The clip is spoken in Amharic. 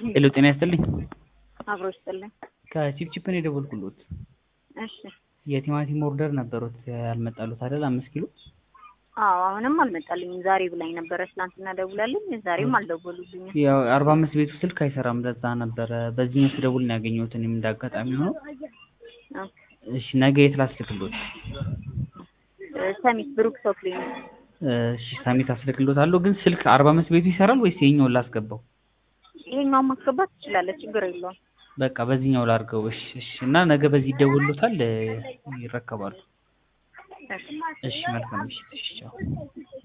ሄሎ ጤና ይስጥልኝ። አብሮ ይስጥልኝ። ከቺፕቺፕ ነው የደወልኩሎት። እሺ። የቲማቲም ኦርደር ነበሩት ያልመጣሉት አይደል? 5 ኪሎ። አዎ አሁንም አልመጣልኝም። ዛሬ ብላኝ ነበረ ትናንትና ደውላለኝ፣ ዛሬም አልደወሉልኝም። ያው 45 ቤቱ ስልክ አይሰራም፣ ለዛ ነበረ በዚህኛው ስደውል ነው ያገኘሁት እኔም እንዳጋጣሚ ሆኖ። እሺ ነገ የት ላስልክሎት? ሰሚት ብሩክ ሰው ክሊኒክ። እሺ ሰሚት አስልክሎታለሁ። ግን ስልክ 45 ቤቱ ይሰራል ወይስ የኛውን ላስገባው? ይሄኛውን ማስገባት ትችላለህ፣ ችግር የለውም። በቃ በዚህኛው ላድርገው። እሺ እሺ። እና ነገ በዚህ ይደውሉታል፣ ይረከባሉ። እሺ መልካም። እሺ ቻው።